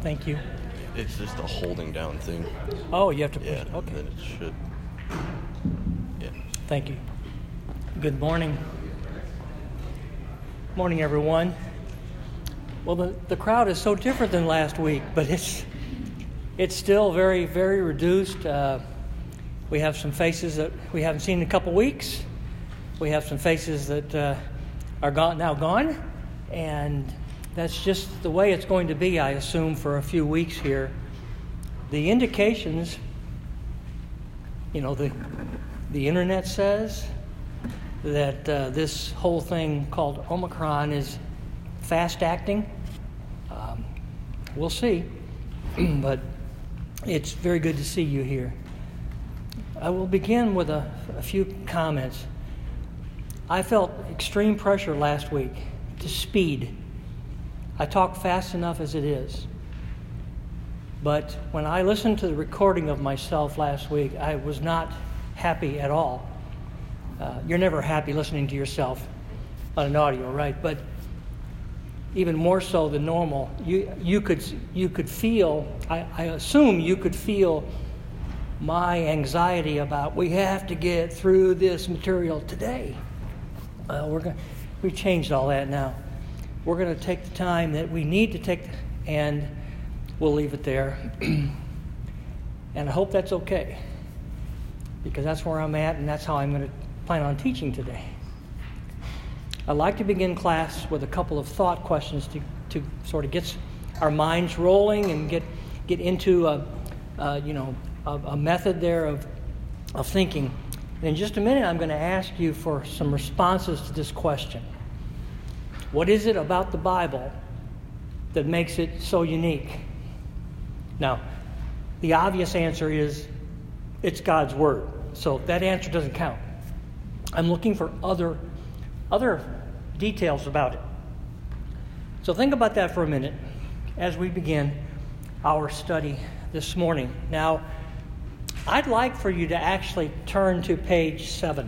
Thank you. It's just a holding down thing. Oh, you have to push Yeah, it. Okay. then it should. Yeah. Thank you. Good morning. Morning, everyone. Well, the crowd is so different than last week, but it's still very, very reduced. We have some faces that we haven't seen in a couple weeks. We have some faces that are now gone, and that's just the way it's going to be, I assume, for a few weeks here. The indications, the internet says that this whole thing called Omicron is fast-acting. We'll see, but it's very good to see you here. I will begin with a few comments. I felt extreme pressure last week to speed. I talk fast enough as it is. But when I listened to the recording of myself last week, I was not happy at all. You're never happy listening to yourself on an audio, right? But even more so than normal, you could feel, I assume you could feel my anxiety about we have to get through this material today. We changed all that now. We're going to take the time that we need to take, and we'll leave it there. And I hope that's okay, because that's where I'm at, and that's how I'm going to plan on teaching today. I'd like to begin class with a couple of thought questions to sort of get our minds rolling and get into a method there of thinking. And in just a minute, I'm going to ask you for some responses to this question. What is it about the Bible that makes it so unique? Now, the obvious answer is it's God's Word. So that answer doesn't count. I'm looking for other details about it. So think about that for a minute as we begin our study this morning. Now, I'd like for you to actually turn to page 7.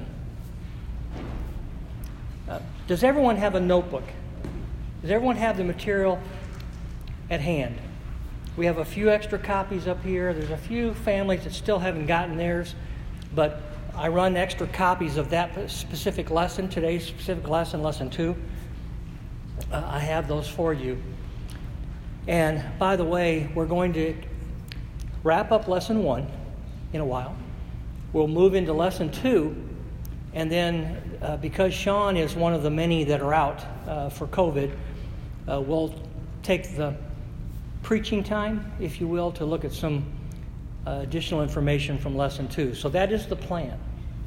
Does everyone have a notebook? Does everyone have the material at hand? We have a few extra copies up here. There's a few families that still haven't gotten theirs, but I run extra copies of that specific lesson, today's specific lesson, lesson 2. I have those for you. And by the way, we're going to wrap up lesson 1 in a while. We'll move into lesson 2, and then because Sean is one of the many that are out for COVID, we'll take the preaching time, if you will, to look at some additional information from lesson 2. So that is the plan.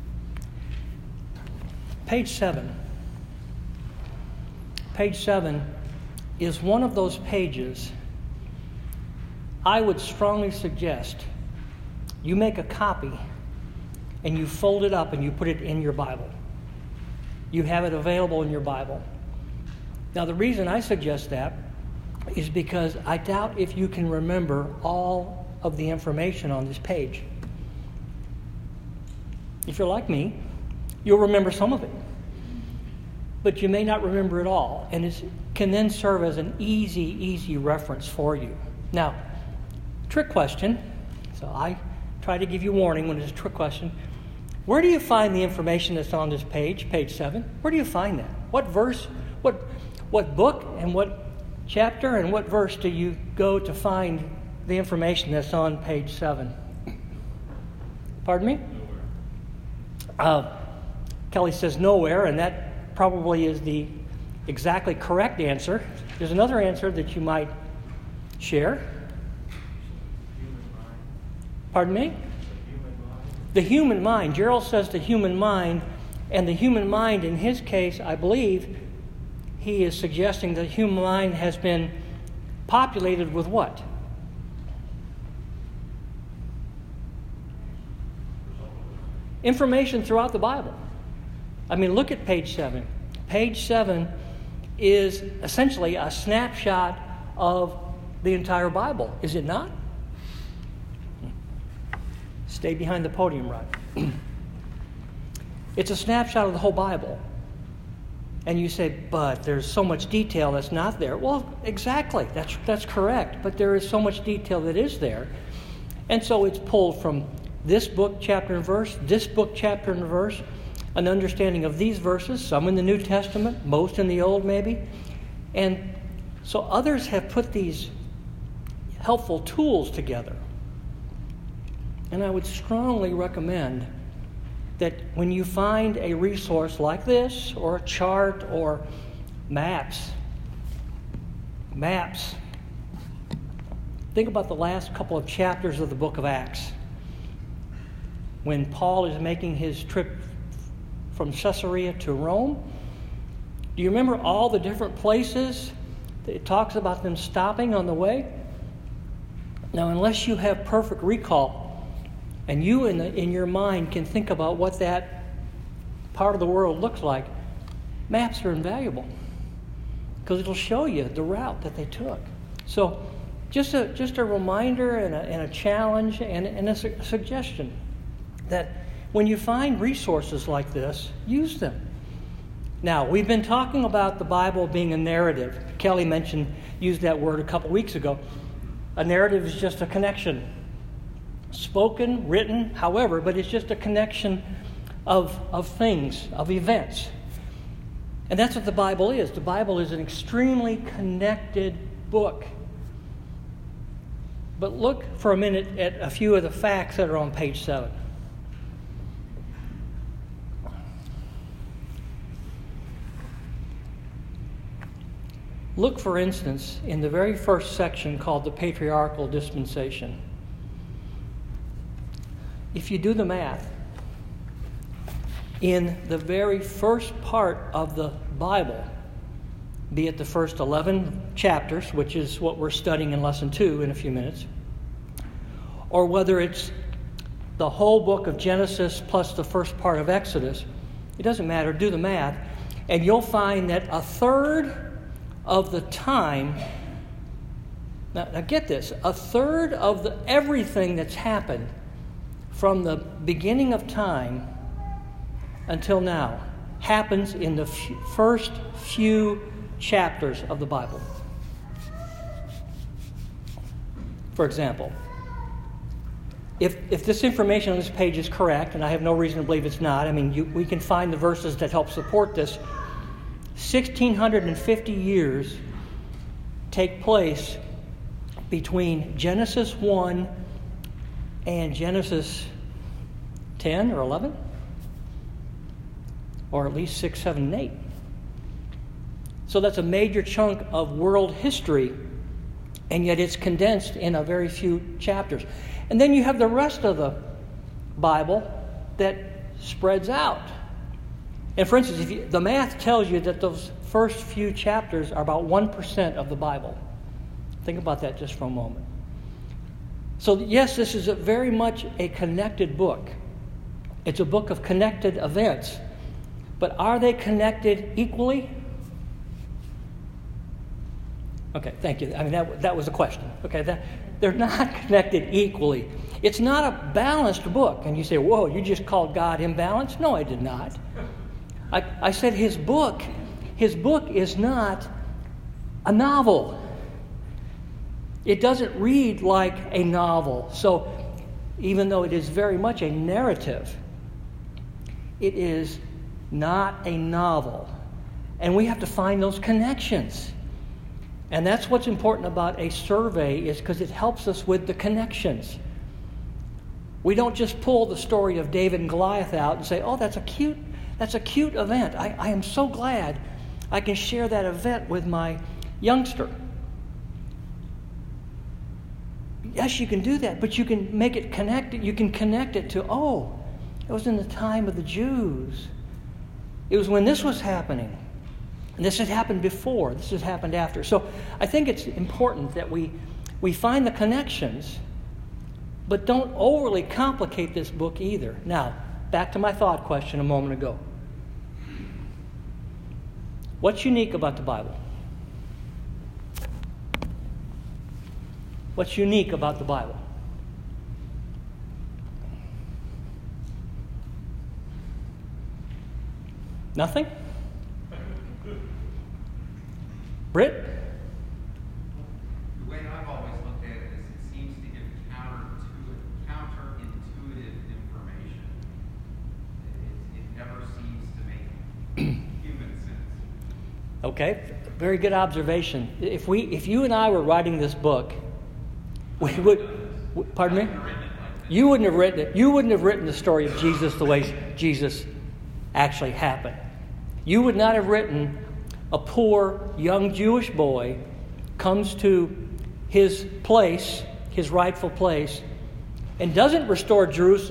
Page 7. Page 7 is one of those pages I would strongly suggest you make a copy and you fold it up and you put it in your Bible. You have it available in your Bible. Now, the reason I suggest that is because I doubt if you can remember all of the information on this page. If you're like me, you'll remember some of it, but you may not remember it all, and it can then serve as an easy reference for you. Now, trick question. So I try to give you warning when it's a trick question. Where do you find the information that's on this page, page 7? Where do you find that? What verse, what book, and what chapter, and what verse do you go to find the information that's on page 7? Pardon me? Kelly says nowhere, and that probably is the exactly correct answer. There's another answer that you might share. Pardon me? The human mind. Gerald says the human mind, and the human mind in his case, I believe, he is suggesting that the human mind has been populated with what? Information throughout the Bible. I mean, look at page 7. Page 7 is essentially a snapshot of the entire Bible, is it not? Stay behind the podium, Rod. It's a snapshot of the whole Bible. And you say, but there's so much detail that's not there. Well, exactly. That's correct. But there is so much detail that is there. And so it's pulled from this book, chapter and verse, this book, chapter and verse, an understanding of these verses, some in the New Testament, most in the Old maybe. And so others have put these helpful tools together. And I would strongly recommend that when you find a resource like this, or a chart, or maps, think about the last couple of chapters of the book of Acts. When Paul is making his trip from Caesarea to Rome, do you remember all the different places that it talks about them stopping on the way? Now, unless you have perfect recall, and you in your mind can think about what that part of the world looks like, maps are invaluable because it'll show you the route that they took. So just a reminder and a challenge and a suggestion that when you find resources like this, use them. Now, we've been talking about the Bible being a narrative. Kelly used that word a couple weeks ago. A narrative is just a connection. Spoken, written, however, but it's just a connection of things, of events. And that's what the Bible is. The Bible is an extremely connected book. But look for a minute at a few of the facts that are on page 7. Look, for instance, in the very first section called the Patriarchal Dispensation. If you do the math, in the very first part of the Bible, be it the first 11 chapters, which is what we're studying in Lesson 2 in a few minutes, or whether it's the whole book of Genesis plus the first part of Exodus, it doesn't matter, do the math, and you'll find that a third of the time, now get this, a third of everything that's happened from the beginning of time until now happens in the first few chapters of the Bible. For example, if this information on this page is correct, and I have no reason to believe it's not, we can find the verses that help support this. 1,650 years take place between Genesis 1 and Genesis 10 or 11, or at least 6, 7, and 8. So that's a major chunk of world history, and yet it's condensed in a very few chapters. And then you have the rest of the Bible that spreads out. And for instance, the math tells you that those first few chapters are about 1% of the Bible. Think about that just for a moment. So yes, this is very much a connected book. It's a book of connected events. But are they connected equally? Okay, thank you. That was a question. Okay, they're not connected equally. It's not a balanced book. And you say, whoa, you just called God imbalanced? No, I did not. I said his book is not a novel. It doesn't read like a novel. So even though it is very much a narrative, it is not a novel. And we have to find those connections. And that's what's important about a survey, is because it helps us with the connections. We don't just pull the story of David and Goliath out and say, oh, that's a cute event. I am so glad I can share that event with my youngster. Yes, you can do that, but you can make it connected. You can connect it to, oh, it was in the time of the Jews. It was when this was happening. And this had happened before. This has happened after. So I think it's important that we find the connections, but don't overly complicate this book either. Now, back to my thought question a moment ago. What's unique about the Bible? What's unique about the Bible? Nothing? Britt? The way I've always looked at it is it seems to give counterintuitive information. It never seems to make human sense. Okay, very good observation. If you and I were writing this book, we would. Pardon me? You wouldn't have written it. You wouldn't have written the story of Jesus the way Jesus actually happened. You would not have written a poor young Jewish boy comes to his place, his rightful place, and doesn't restore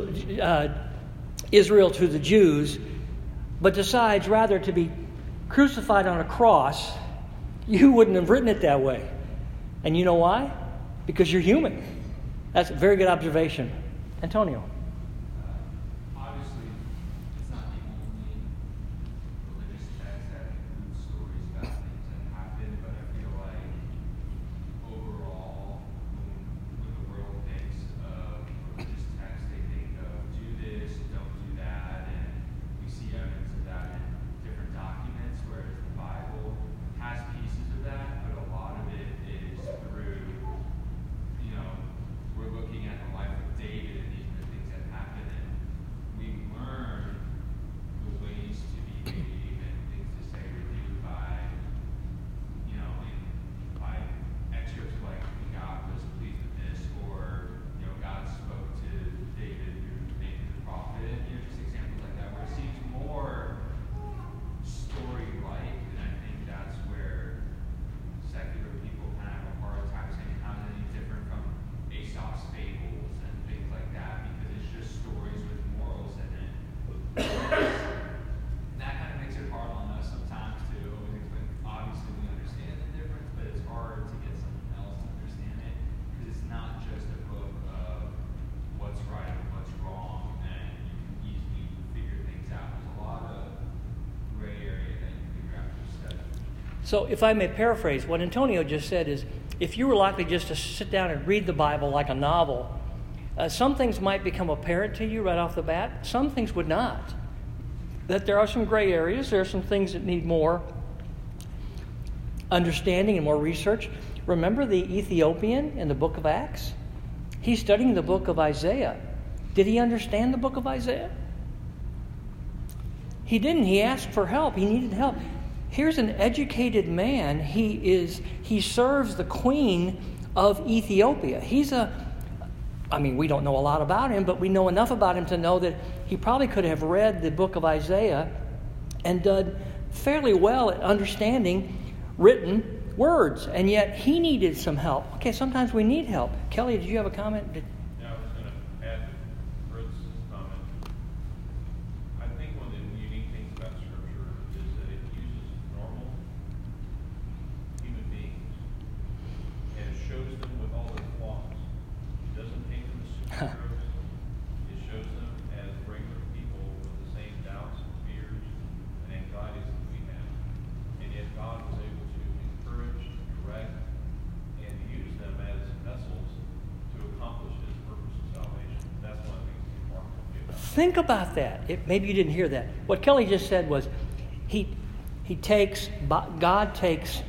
Israel to the Jews, but decides rather to be crucified on a cross. You wouldn't have written it that way. And you know why? Because you're human. That's a very good observation. Antonio. Obviously, it's not the only religious text that includes stories about things that happened, but I feel like overall, when the world thinks of religious text, they think of do this, don't do that, and we see evidence of that in different documents, whereas the Bible has pieces of that, but a lot of it is through, we're looking at the life of David, and these are the things that happen, and we learn the ways to behave and things to say or do by, by excerpts like God was pleased with this, or, God spoke to David through Nathan the prophet, just examples like that, where it seems more story-like, and I think that's where secular people kind of have a hard time saying how is it any different from Aesop's fables and things like that, because it's just stories with morals in it. And that kind of makes it hard on us sometimes to always explain. Obviously, we understand the difference, but it's hard to get someone else to understand it, because it's not just a book of what's right and what's wrong, and you can easily figure things out. There's a lot of gray area that you figure out through study. So if I may paraphrase, what Antonio just said is, if you were likely just to sit down and read the Bible like a novel, some things might become apparent to you right off the bat. Some things would not. That there are some gray areas. There are some things that need more understanding and more research. Remember the Ethiopian in the book of Acts? He's studying the book of Isaiah. Did he understand the book of Isaiah? He didn't. He asked for help. He needed help. Here's an educated man. He serves the queen of Ethiopia. We don't know a lot about him, but we know enough about him to know that he probably could have read the book of Isaiah and done fairly well at understanding written words. And yet he needed some help. Okay, sometimes we need help. Kelly, did you have a comment? Yeah, I was going to add to Fred's comment. I think one of the unique things about Scripture is that it uses normal human beings and shows them with all their flaws. It doesn't paint them as superheroes. It shows them as regular people with the same doubts and fears and anxieties that we have. And yet God was able to encourage, direct, and use them as vessels to accomplish His purpose of salvation. That's one of the things that's remarkable to me about it. Think about that. Maybe you didn't hear that. What Kelly just said was, God takes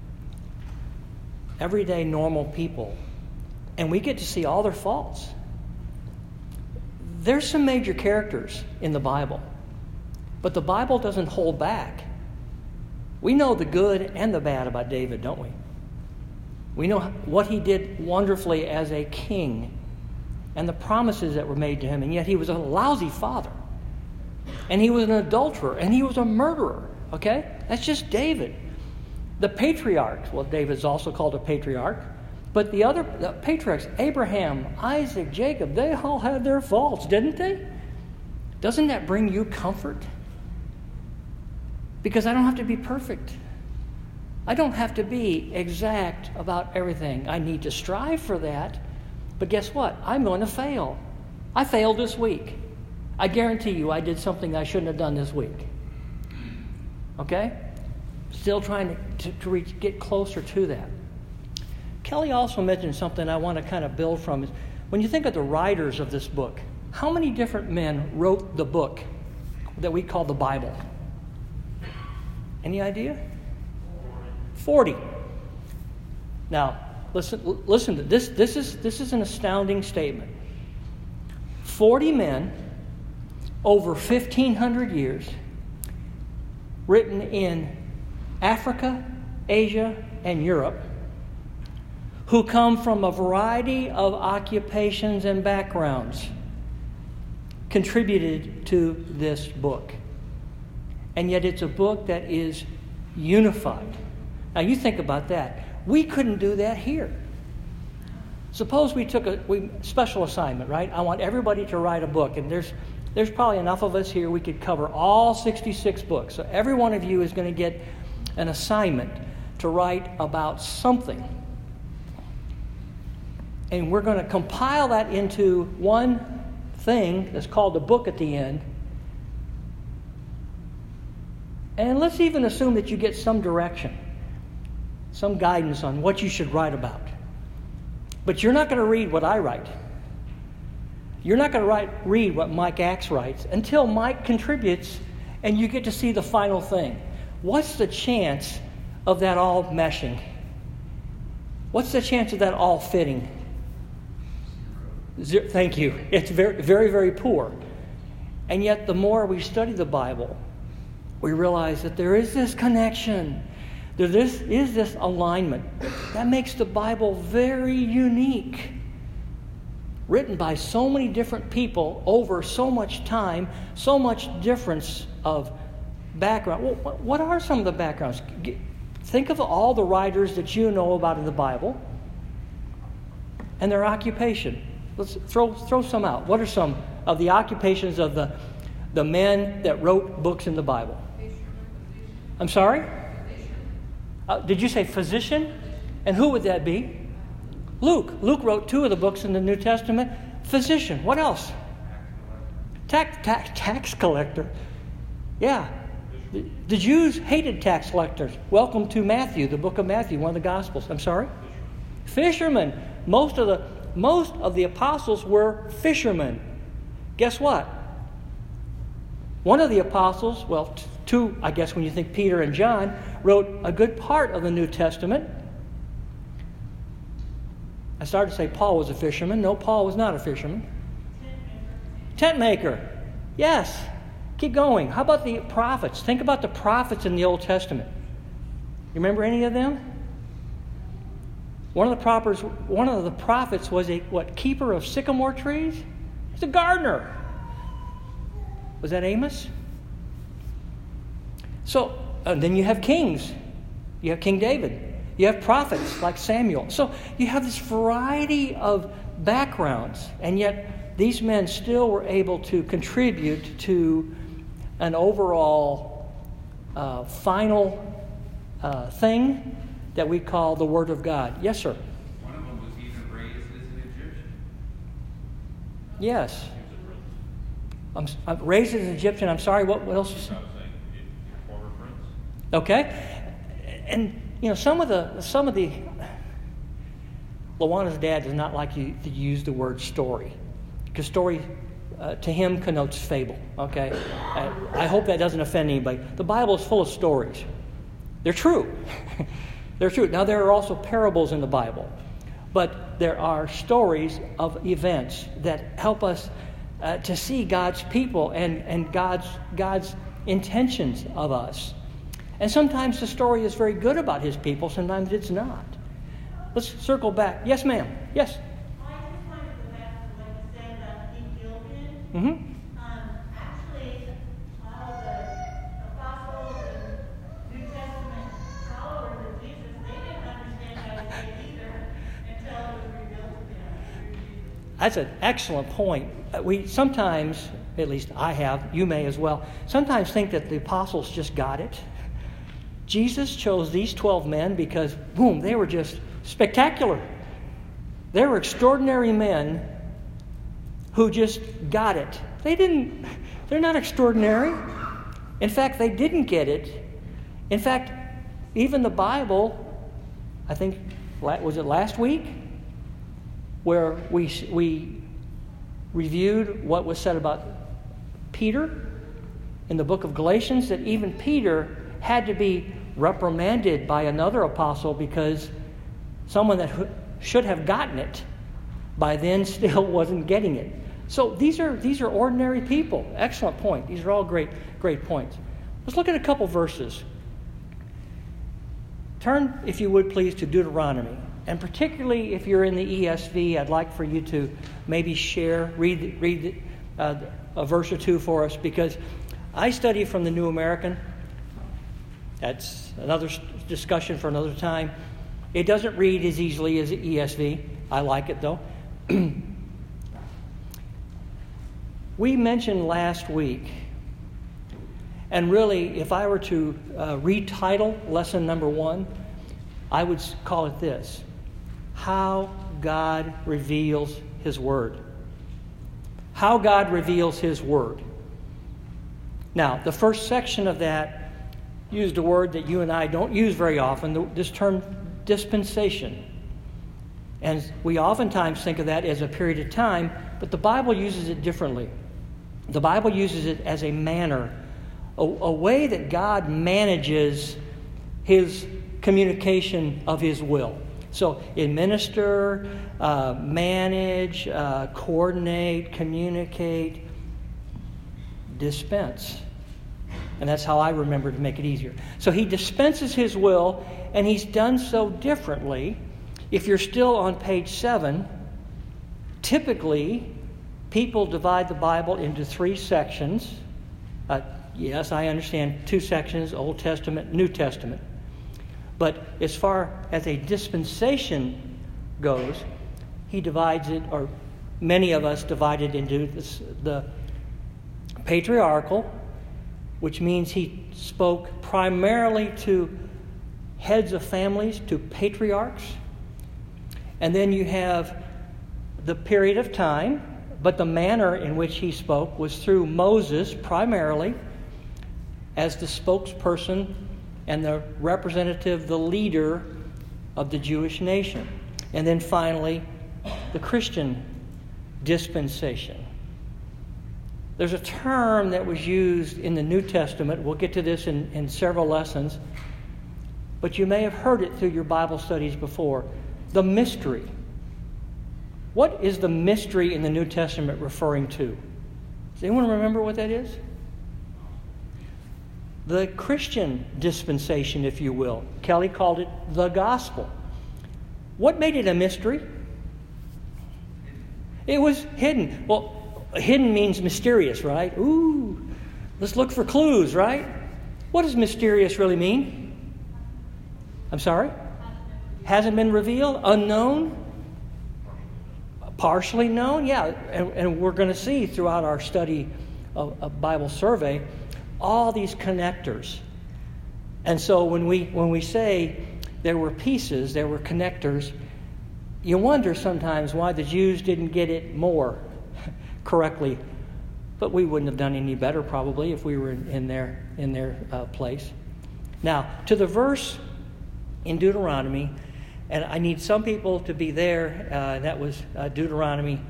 everyday normal people, and we get to see all their faults. There's some major characters in the Bible, but the Bible doesn't hold back. We know the good and the bad about David, don't we? We know what he did wonderfully as a king and the promises that were made to him, and yet he was a lousy father. And he was an adulterer, and he was a murderer, okay? That's just David. The patriarchs, well, David's also called a patriarch, but the patriarchs, Abraham, Isaac, Jacob, they all had their faults, didn't they? Doesn't that bring you comfort? Because I don't have to be perfect. I don't have to be exact about everything. I need to strive for that. But guess what? I'm going to fail. I failed this week. I guarantee you I did something I shouldn't have done this week. Okay? Still trying to get closer to that. Kelly also mentioned something I want to kind of build from. When you think of the writers of this book, how many different men wrote the book that we call the Bible? Any idea? 40. Now, listen to this. This is an astounding statement. 40 men over 1,500 years, written in Africa, Asia, and Europe, who come from a variety of occupations and backgrounds, contributed to this book. And yet it's a book that is unified. Now you think about that. We couldn't do that here. Suppose we took a special assignment, right? I want everybody to write a book, and there's probably enough of us here we could cover all 66 books. So every one of you is going to get an assignment to write about something. And we're going to compile that into one thing that's called a book at the end. And let's even assume that you get some direction, some guidance on what you should write about. But you're not going to read what I write. You're not going to read what Mike Axe writes until Mike contributes and you get to see the final thing. What's the chance of that all meshing? What's the chance of that all fitting? Thank you. It's very, very, very poor. And yet the more we study the Bible, we realize that there is this connection. There is this alignment. That makes the Bible very unique. Written by so many different people over so much time, so much difference of background. Well, what are some of the backgrounds? Think of all the writers that you know about in the Bible and their occupation. Let's throw some out. What are some of the occupations of the men that wrote books in the Bible? I'm sorry? Did you say physician? And who would that be? Luke. Luke wrote 2 of the books in the New Testament. Physician. What else? Tax collector. Yeah. The Jews hated tax collectors. Welcome to Matthew, the book of Matthew, one of the Gospels. I'm sorry? Fishermen. Most of the apostles were fishermen. Guess what? One of the apostles, well, 2, I guess when you think Peter and John, wrote a good part of the New Testament. I started to say Paul was a fisherman. No, Paul was not a fisherman. Tent maker. Yes. Keep going. How about the prophets? Think about the prophets in the Old Testament. You remember any of them? One of the prophets was a keeper of sycamore trees? He's a gardener. Was that Amos? So, then you have kings. You have King David. You have prophets like Samuel. So you have this variety of backgrounds, and yet these men still were able to contribute to an overall final thing that we call the Word of God. Yes, sir? One of them was even raised as an Egyptian. Yes. I'm raised as an Egyptian. I'm sorry, what else? Okay. And some of the Lawana's dad does not like you to use the word story, because story to him connotes fable. Okay, I hope that doesn't offend anybody. The Bible is full of stories. They're true. They're true. Now there are also parables in the Bible, but there are stories of events that help us to see God's people and God's intentions of us. And sometimes the story is very good about His people. Sometimes it's not. Let's circle back. Yes, ma'am. Yes. I just wanted to go back to what you said about Ethiopian. Mm-hmm. Actually, all the apostles and New Testament followers of Jesus, they didn't understand how to say either until it was revealed to them through Jesus. That's an excellent point. We sometimes, at least I have, you may as well, sometimes think that the apostles just got it. Jesus chose these 12 men because, boom, they were just spectacular. They were extraordinary men who just got it. They're not extraordinary. In fact, they didn't get it. In fact, even the Bible, I think, was it last week, where we reviewed what was said about Peter in the book of Galatians, that even Peter had to be reprimanded by another apostle because someone that should have gotten it by then still wasn't getting it. So these are ordinary people. Excellent point. These are all great points. Let's look at a couple verses. Turn, if you would please, to Deuteronomy. And particularly if you're in the ESV, I'd like for you to maybe read a verse or two for us, because I study from the New American. That's another discussion for another time. It doesn't read as easily as the ESV. I like it, though. We mentioned last week, and really, if I were to retitle lesson number 1, I would call it this: How God Reveals His Word. How God reveals His Word. Now, the first section of that used a word that you and I don't use very often, this term dispensation. And we oftentimes think of that as a period of time, but the Bible uses it differently. The Bible uses it as a manner, a way that God manages His communication of His will. So administer, manage, coordinate, communicate, dispense. And that's how I remember to make it easier. So He dispenses His will, and He's done so differently. If you're still on page 7, typically people divide the Bible into 3 sections. Yes, I understand 2 sections, Old Testament, New Testament. But as far as a dispensation goes, He divides it, or many of us divide it into the patriarchal, which means He spoke primarily to heads of families, to patriarchs. And then you have the period of time, but the manner in which He spoke was through Moses primarily, as the spokesperson and the representative, the leader of the Jewish nation. And then finally, the Christian dispensation. There's a term that was used in the New Testament. We'll get to this in several lessons. But you may have heard it through your Bible studies before. The mystery. What is the mystery in the New Testament referring to? Does anyone remember what that is? The Christian dispensation, if you will. Kelly called it the gospel. What made it a mystery? It was hidden. Well, hidden means mysterious, right? Ooh, let's look for clues, right? What does mysterious really mean? I'm sorry? Hasn't been revealed? Unknown? Partially known? Yeah, and we're going to see throughout our study of Bible survey all these connectors. And so when we say there were pieces, there were connectors, you wonder sometimes why the Jews didn't get it more correctly. But we wouldn't have done any better probably if we were in their place. Now, to the verse in Deuteronomy, and I need some people to be there. That was Deuteronomy,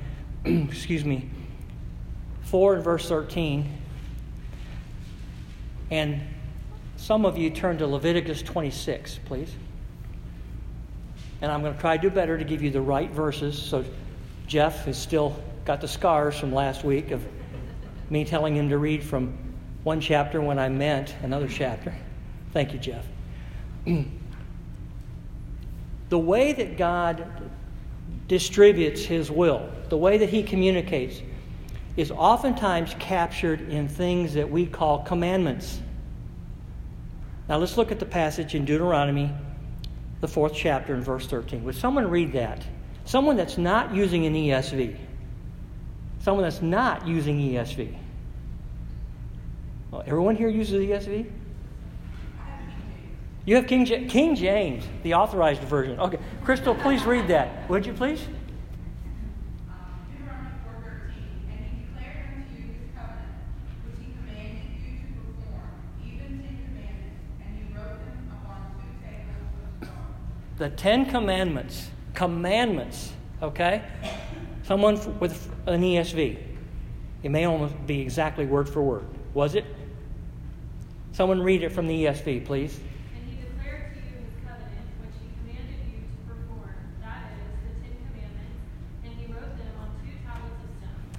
4 and verse 13. And some of you turn to Leviticus 26, please. And I'm going to try to do better to give you the right verses. So Jeff has still got the scars from last week of me telling him to read from one chapter when I meant another chapter. Thank you, Jeff. The way that God distributes His will, the way that He communicates, is oftentimes captured in things that we call commandments. Now let's look at the passage in Deuteronomy, the 4th chapter and verse 13. Would someone read that? Someone that's not using an ESV. Someone that's not using ESV. Well, everyone here uses the ESV? You have King James, the authorized version. Okay, Crystal, please read that. Would you please? Deuteronomy 4:13, and He declared unto you His covenant, which He commanded you to perform, even 10 commandments, and He wrote them upon 2 tables of stone. The 10 commandments. Commandments, okay? Someone with an ESV. It may almost be exactly word for word. Was it? Someone read it from the ESV, please. And He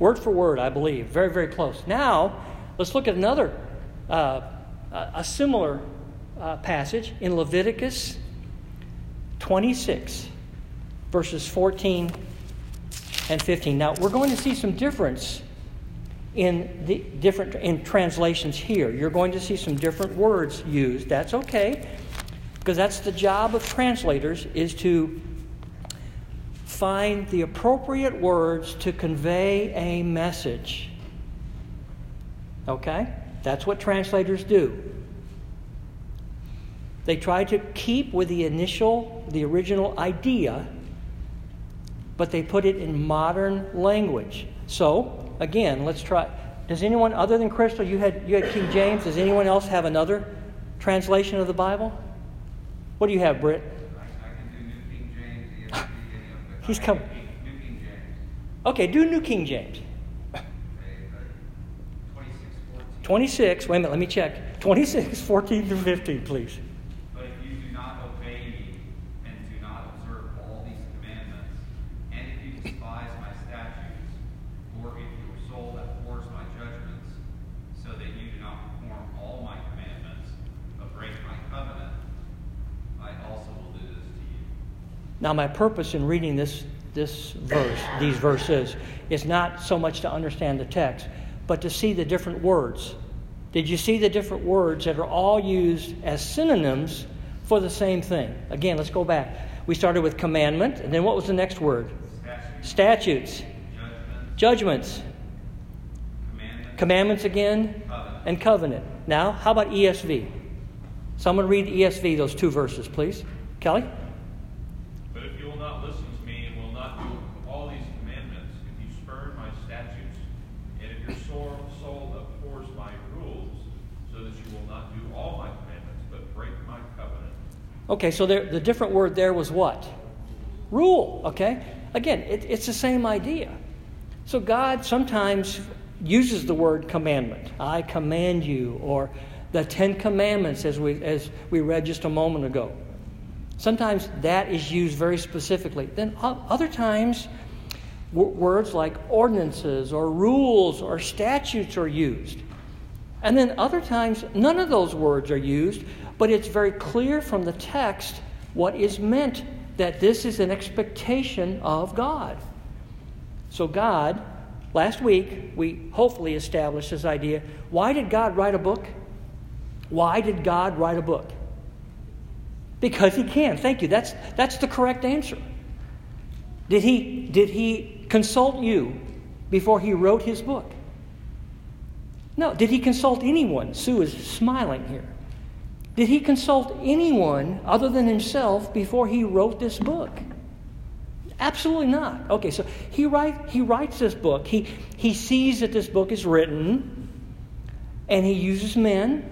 Word for word, I believe. Very, very close. Now, let's look at another, a similar passage in Leviticus 26, verses 14 and 15. Now, we're going to see some difference in translations here. You're going to see some different words used. That's okay, because that's the job of translators, is to find the appropriate words to convey a message. Okay? That's what translators do. They try to keep with the original idea, but they put it in modern language. So, again, let's try. Does anyone other than Crystal, you had King James, does anyone else have another translation of the Bible? What do you have, Britt? I can do New King James, ESV, any of them. He's coming. New King James. Okay, do New King James. 26:14. 26, wait a minute, let me check. 26, 14 through 15, please. But if you do not obey me and do not observe all these commandments, and if you despise my statutes, or if your soul abhors my judgments, so that you do not perform all my commandments, but break my covenant, I also will do this to you. Now, my purpose in reading these verses, is not so much to understand the text, but to see the different words. Did you see the different words that are all used as synonyms for the same thing? Again, let's go back. We started with commandment, and then what was the next word? Statutes. Judgments. Commandments again. And covenant. Now, how about ESV? Someone read ESV, those two verses, please. Kelly? But if you will not listen to me and will not do all these commandments, if you spurn my statutes, and if your soul abhors my rules, so that you will not do all my commandments, but break my covenant. Okay, so the different word there was what? Rule, okay? Again, it's the same idea. So God sometimes uses the word commandment. I command you, or the 10 Commandments as we read just a moment ago. Sometimes that is used very specifically. Then other times, words like ordinances or rules or statutes are used. And then other times, none of those words are used, but it's very clear from the text what is meant, that this is an expectation of God. So God, last week, we hopefully established this idea. Why did God write a book? Why did God write a book? Because He can. Thank you. That's the correct answer. Did He consult you before He wrote His book? No. Did He consult anyone? Sue is smiling here. Did He consult anyone other than Himself before He wrote this book? Absolutely not. Okay, so He writes this book. He sees that this book is written, and He uses men.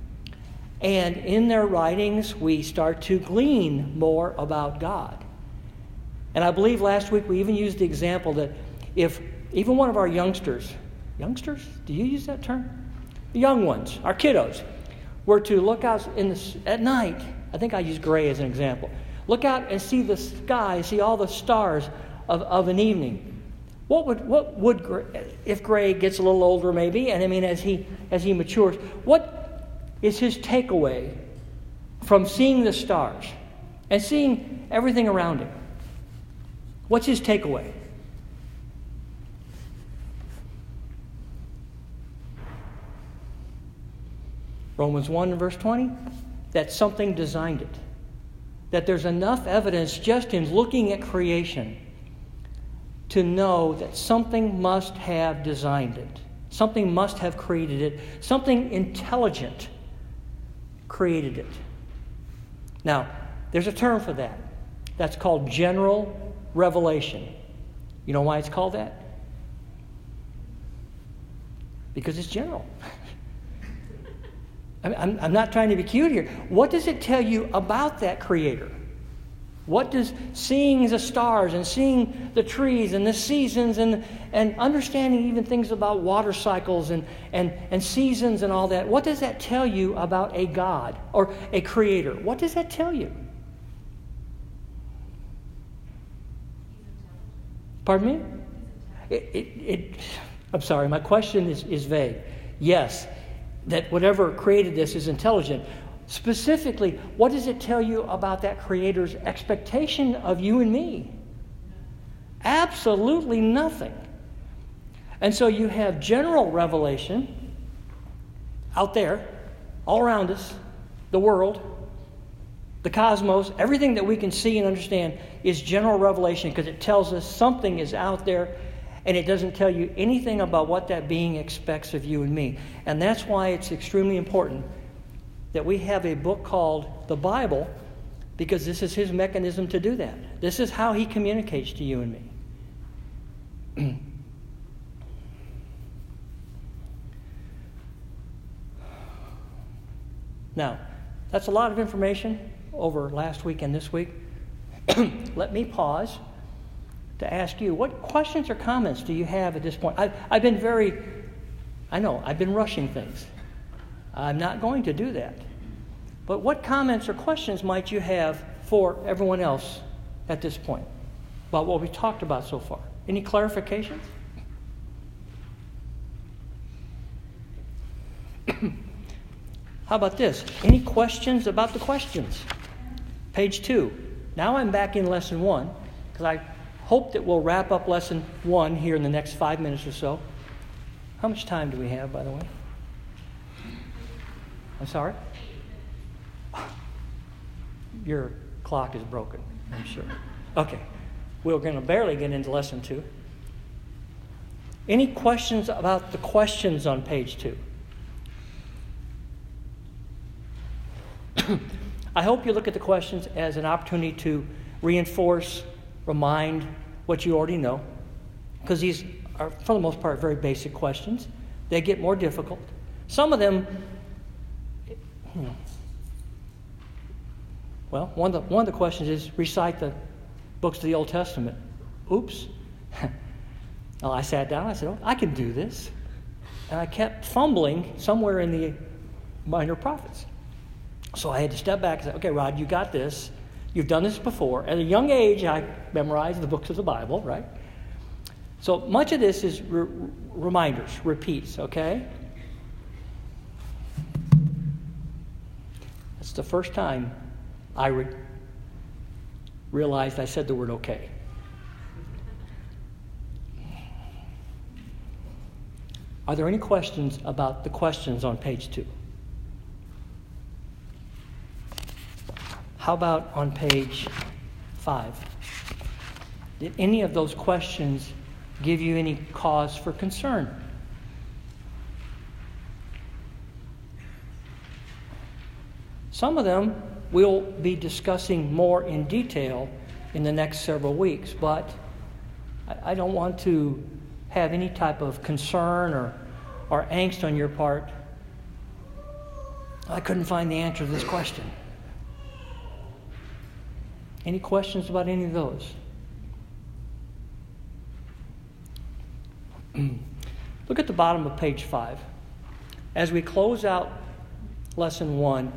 And in their writings, we start to glean more about God. And I believe last week we even used the example that if even one of our youngsters, do you use that term? The young ones, our kiddos, were to look out at night, I think I use Gray as an example, look out and see the sky, see all the stars of an evening. What would if Gray gets a little older maybe, and I mean as he matures, what is his takeaway from seeing the stars and seeing everything around him? What's his takeaway? Romans 1 and verse 20, that something designed it. That there's enough evidence just in looking at creation to know that something must have designed it. Something must have created it. Something intelligent created it. Now, there's a term for that. That's called general revelation. You know why it's called that? Because it's general. I'm not trying to be cute here. What does it tell you about that Creator? What does seeing the stars and seeing the trees and the seasons and understanding even things about water cycles and seasons and all that, what does that tell you about a God or a Creator? What does that tell you? Pardon me? I'm sorry, my question is vague. Yes, that whatever created this is intelligent. Specifically, what does it tell you about that Creator's expectation of you and me? Absolutely nothing. And so you have general revelation out there, all around us, the world, the cosmos, everything that we can see and understand is general revelation because it tells us something is out there, and it doesn't tell you anything about what that being expects of you and me. And that's why it's extremely important that we have a book called the Bible, because this is his mechanism to do that. This is how he communicates to you and me. Now, that's a lot of information over last week and this week. Let me pause to ask you, what questions or comments do you have at this point? I've been rushing things. I'm not going to do that. But what comments or questions might you have for everyone else at this point about what we talked about so far? Any clarifications? How about this? Any questions about the questions? Page 2. Now I'm back in lesson 1, because I hope that we'll wrap up lesson 1 here in the next 5 minutes or so. How much time do we have, by the way? I'm sorry? Your clock is broken, I'm sure. Okay. We're going to barely get into lesson 2. Any questions about the questions on page 2? I hope you look at the questions as an opportunity to reinforce, remind what you already know, because these are, for the most part, very basic questions. They get more difficult. Some of them, well, one of the questions is recite the books of the Old Testament. Oops. Well, I sat down, I said, oh, I can do this. And I kept fumbling somewhere in the Minor Prophets. So I had to step back and say, okay, Rod, you got this. You've done this before. At a young age, I memorized the books of the Bible, right? So much of this is reminders, repeats, okay? That's the first time I realized I said the word okay. Are there any questions about the questions on page 2? How about on page 5? Did any of those questions give you any cause for concern? Some of them we'll be discussing more in detail in the next several weeks, but I don't want to have any type of concern or angst on your part. I couldn't find the answer to this question. Any questions about any of those? Look at the bottom of page 5. As we close out lesson 1,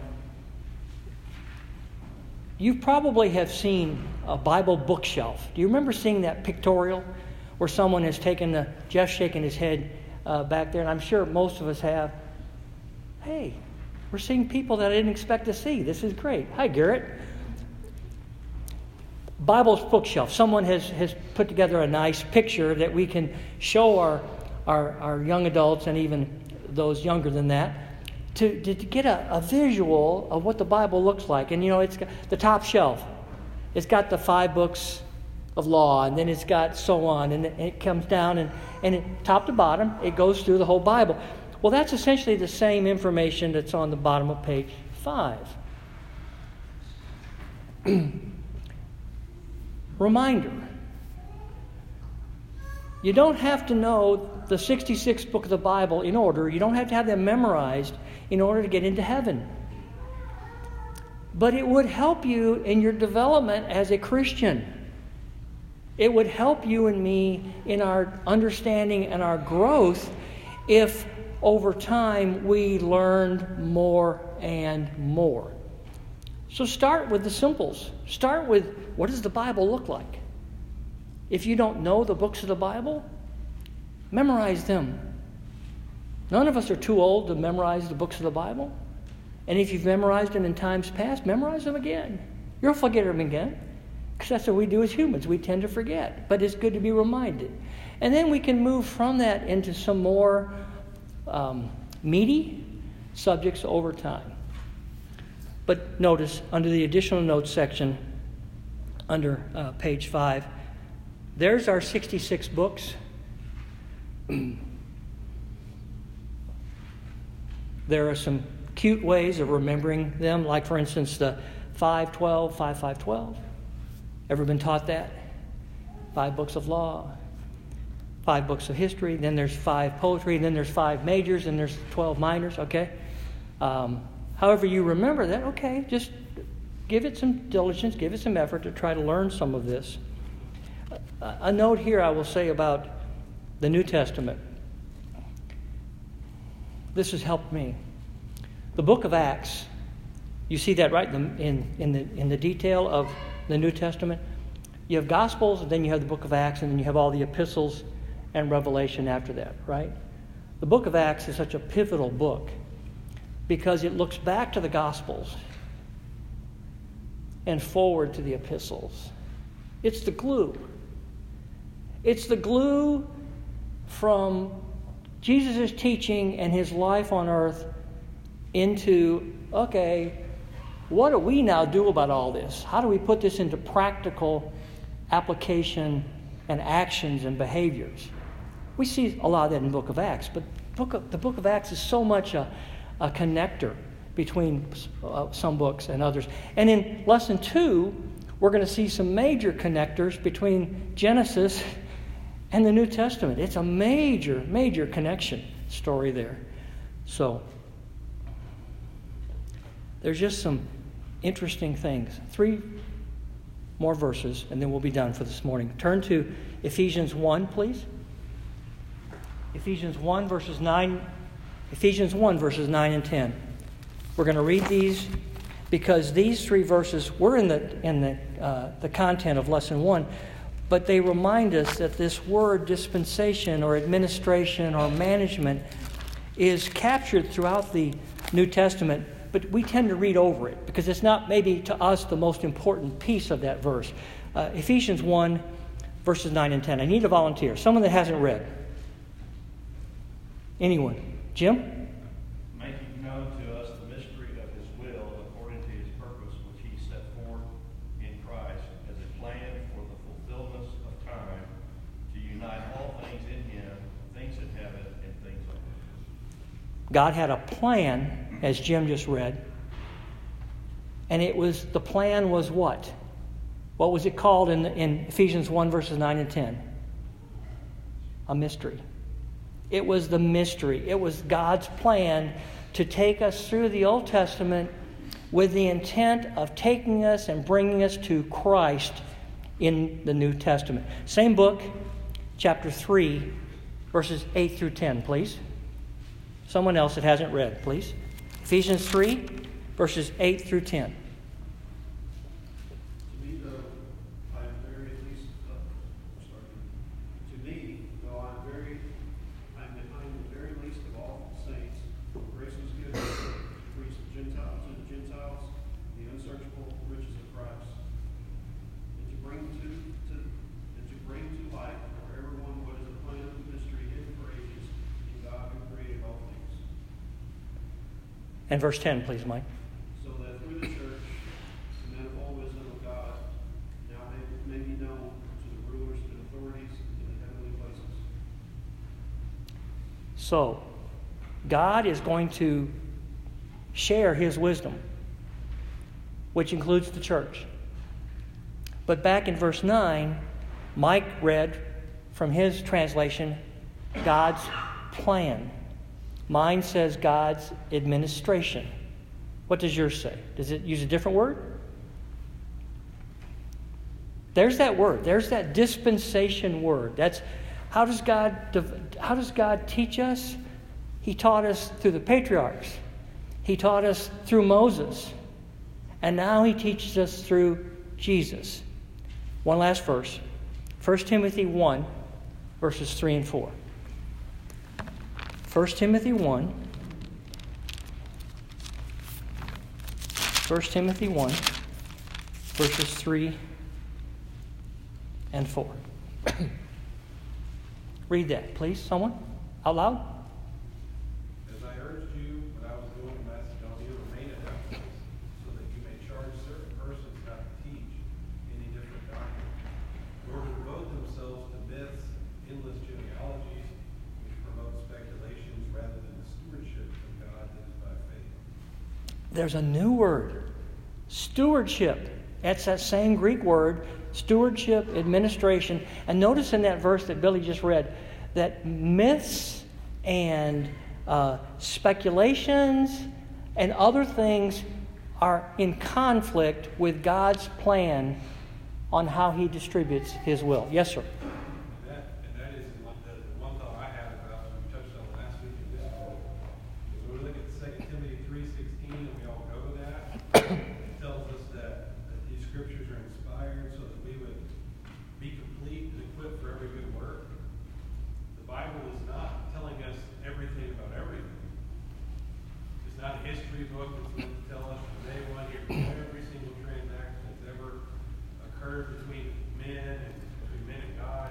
you probably have seen a Bible bookshelf. Do you remember seeing that pictorial where someone has taken Jeff's shaking his head back there, and I'm sure most of us have. Hey, we're seeing people that I didn't expect to see. This is great. Hi, Garrett. Bible's bookshelf. Someone has put together a nice picture that we can show our young adults and even those younger than that to get a visual of what the Bible looks like. And, it's got the top shelf. It's got the 5 books of law, and then it's got so on, and it comes down, and top to bottom, it goes through the whole Bible. Well, that's essentially the same information that's on the bottom of page 5. Reminder. You don't have to know the 66 books of the Bible in order. You don't have to have them memorized in order to get into heaven. But it would help you in your development as a Christian. It would help you and me in our understanding and our growth if over time we learned more and more. So start with the simples. Start with, what does the Bible look like? If you don't know the books of the Bible, Memorize them. None of us are too old to memorize the books of the Bible. And if you've memorized them in times past, memorize them again. You'll forget them again. Because that's what we do as humans. We tend to forget. But it's good to be reminded. And then we can move from that into some more meaty subjects over time. But notice, under the additional notes section, under page 5, there's our 66 books. There are some cute ways of remembering them, like, for instance, the 5-12, 5-5-12. Ever been taught that? 5 books of law, 5 books of history, then there's 5 poetry, then there's 5 majors, and there's 12 minors, okay? However you remember that, okay, just give it some diligence, give it some effort to try to learn some of this. A note here I will say about the New Testament. This has helped me. The book of Acts, you see that right in the detail of the New Testament. You have Gospels, and then you have the book of Acts, and then you have all the epistles and Revelation after that, right? The book of Acts is such a pivotal book because it looks back to the Gospels and forward to the epistles. It's the glue. It's the glue from Jesus' teaching and his life on earth into, okay, what do we now do about all this? How do we put this into practical application and actions and behaviors? We see a lot of that in the book of Acts, but the book of Acts is so much a connector between some books and others. And in lesson 2, we're going to see some major connectors between Genesis and the New Testament. It's a major, major connection story there. So, there's just some interesting things. 3 more verses, and then we'll be done for this morning. Turn to Ephesians 1, please. Ephesians 1, verses 9 and 10. We're going to read these because these 3 verses were in the content of lesson 1, but they remind us that this word dispensation or administration or management is captured throughout the New Testament, but we tend to read over it because it's not maybe to us the most important piece of that verse. Ephesians 1, verses 9 and 10. I need a volunteer, someone that hasn't read. Anyone? Jim? Making known to us the mystery of his will according to his purpose which he set forth in Christ as a plan for the fulfillment of time to unite all things in him, things in heaven and things on earth. God had a plan, as Jim just read, and the plan was what? What was it called in Ephesians 1, verses 9 and 10? A mystery. It was the mystery. It was God's plan to take us through the Old Testament with the intent of taking us and bringing us to Christ in the New Testament. Same book, chapter 3, verses 8 through 10, please. Someone else that hasn't read, please. Ephesians 3, verses 8 through 10. And verse 10, please, Mike. So that through the church, the manifold wisdom of God now may be known to the rulers and authorities in the heavenly places. So, God is going to share his wisdom, which includes the church. But back in verse 9, Mike read from his translation, God's plan. Mine says God's administration. What does yours say? Does it use a different word? There's that word. There's that dispensation word. That's how does God teach us? He taught us through the patriarchs. He taught us through Moses. And now he teaches us through Jesus. One last verse. 1 Timothy 1, verses 3 and 4. 1 Timothy 1. 1 Timothy 1, verses 3 and 4. Read that, please, someone, out loud. As I urged you when I was going to Macedonia, remain at that place, so that you may charge certain persons not to teach any different doctrine, nor to devote themselves to myths, endless genealogies, which promote speculations rather than the stewardship of God that is by faith. There's a new word, stewardship. That's that same Greek word, stewardship, administration. And notice in that verse that Billy just read that myths and speculations and other things are in conflict with God's plan on how He distributes His will. Yes, sir. And that is the one thought I had about what we touched on last week in this book. Is when we look at 2 Timothy 3:16 and we all go to that, it tells us that these scriptures are inspired so that we would be complete and equipped for every good work. The Bible is not telling us everything about everything. It's not a history book that's going to tell us from day one here every single transaction that's ever occurred between men and God.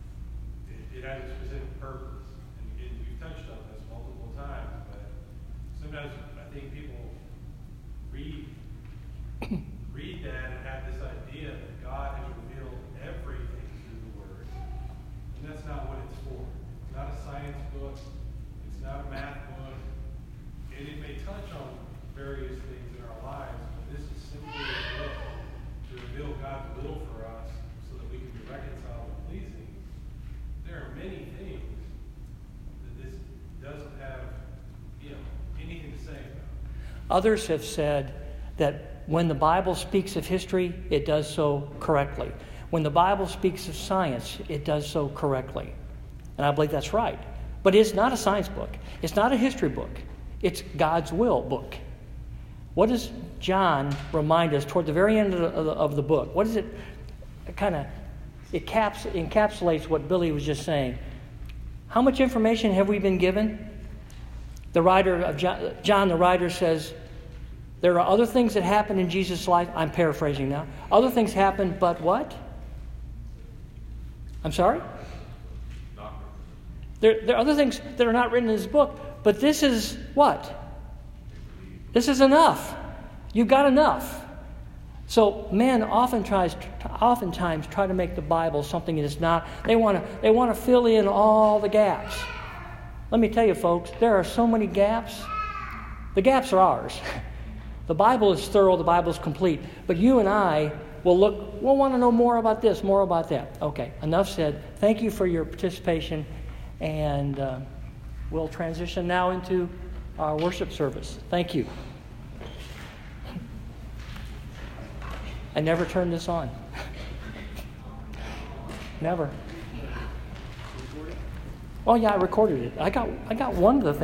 It has a specific purpose. And we've touched on this multiple times, but sometimes I think people read that and have this idea that God has revealed everything through the Word. And that's not what it's for. It's not a science book. It's not a math book. And it may touch on various things in our lives, but this is simply a book to reveal God's will for us so that we can be reconciled and pleasing. There are many things that this doesn't have, anything to say about. Others have said that when the Bible speaks of history, it does so correctly. When the Bible speaks of science, it does so correctly. And I believe that's right. But it's not a science book. It's not a history book. It's God's will book. What does John remind us toward the very end of the book? What is it kind of encapsulates what Billy was just saying? How much information have we been given? The writer of John, the writer says, there are other things that happen in Jesus' life. I'm paraphrasing now. Other things happen, but what? I'm sorry? There are other things that are not written in this book, but this is what? This is enough. You've got enough. So men oftentimes try to make the Bible something it is not. They want to fill in all the gaps. Let me tell you, folks, there are so many gaps. The gaps are ours. The Bible is thorough. The Bible is complete. But you and I we'll want to know more about this, more about that. Okay, enough said. Thank you for your participation, and we'll transition now into our worship service. Thank you. I never turned this on. Never. Oh yeah, I recorded it. I got one of the things.